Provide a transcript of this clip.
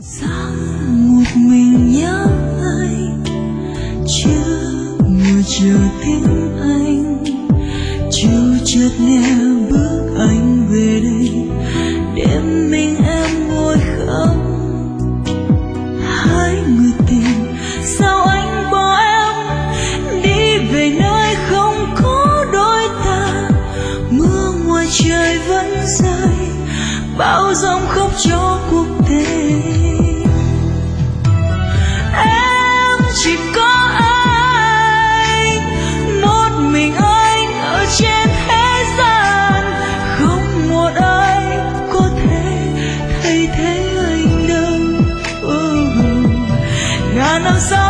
Sáng một mình nhớ anh, chưa ngồi chờ tiếng anh, chiều chợt nghe bước anh về đây, đêm mình em ngồi khóc. Hai người tình sao anh bỏ em đi về nơi không có đôi ta, mưa ngoài trời vẫn rơi, bão giông khóc cho cuộc tình. Em chỉ có anh, một mình anh ở trên thế gian, không một ai có thể thay thế anh đâu. Ngàn năm sau